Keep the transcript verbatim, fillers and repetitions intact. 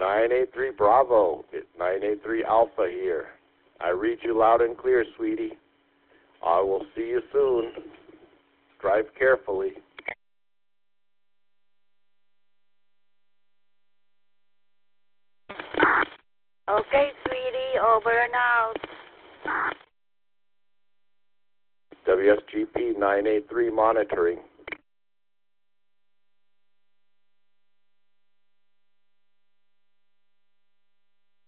nine eight three Bravo. It's nine eight three Alpha here. I read you loud and clear, sweetie. I will see you soon. Drive carefully. Okay, sweetie, over and out. W S G P nine eight three monitoring.